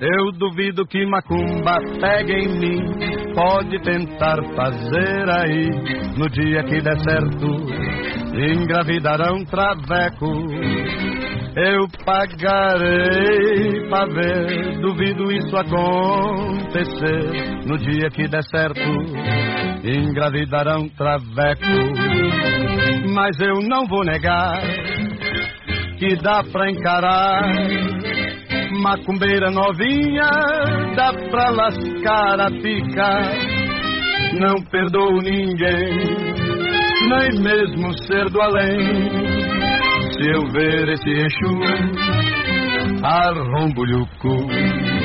Eu duvido que macumba pegue em mim. Pode tentar fazer aí. No dia que der certo, engravidarão traveco. Eu pagarei pra ver. Duvido isso acontecer. No dia que der certo, engravidarão traveco. Mas eu não vou negar que dá pra encarar. Macumbeira novinha, dá pra lascar a pica. Não perdoo ninguém, nem mesmo ser do além. Se eu ver esse Exu, arrombo-lhe o cu.